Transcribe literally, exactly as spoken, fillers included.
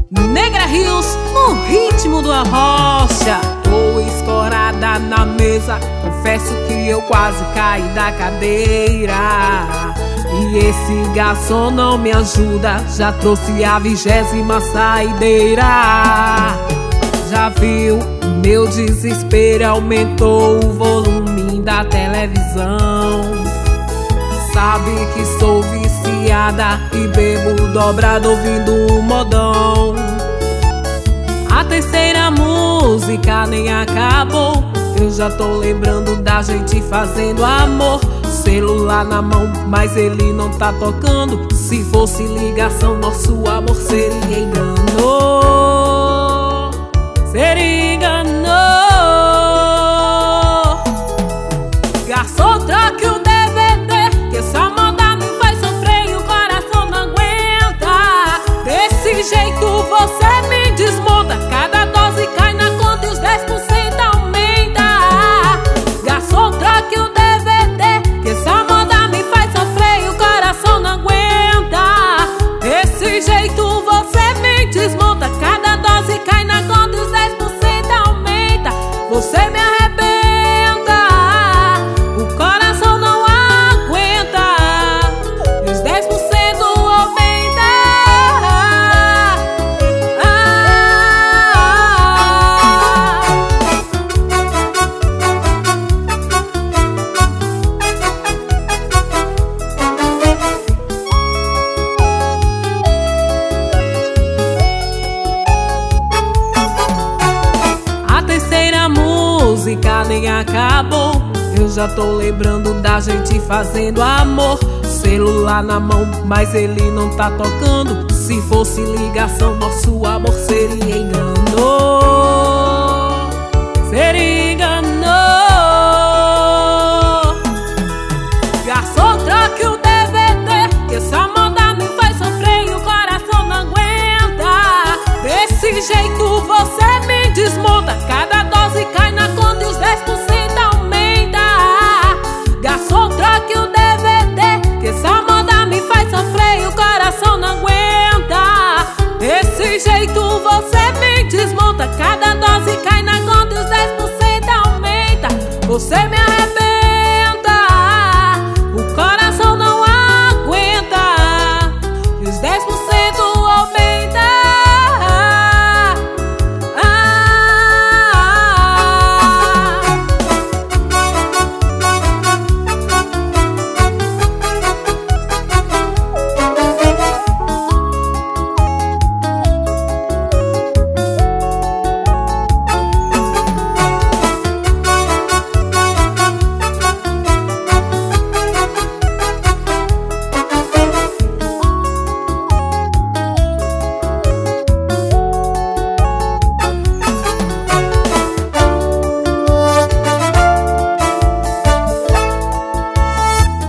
Negra Rios, no ritmo do Arrocha. Tô escorada na mesa, confesso que eu quase caí da cadeira. E esse garçom não me ajuda, já trouxe a vigésima saideira. Já viu, meu desespero aumentou o volume da televisão. Sabe que sou viciada e bebo dobrado ouvindo um modão. A terceira música nem acabou, eu já tô lembrando da gente fazendo amor. Celular na mão, mas ele não tá tocando. Se fosse ligação, nosso amor seria engano. Seria engano. Garçom, troque o D V D, que essa moda me faz sofrer e o coração não aguenta. Desse jeito você me desmonta, cada dose cai na conta e os dez por cento aumenta. Garçom, troque o D V D, que essa moda me faz sofrer e o coração não aguenta. Desse jeito você me desmonta, cada dose cai na conta e os dez por cento aumenta. Você me arrebenta, o coração não aguenta e os dez por cento aumenta. A terceira música nem acabou, eu já tô lembrando da gente fazendo amor. Celular na mão, mas ele não tá tocando. Se fosse ligação, nosso amor seria engano.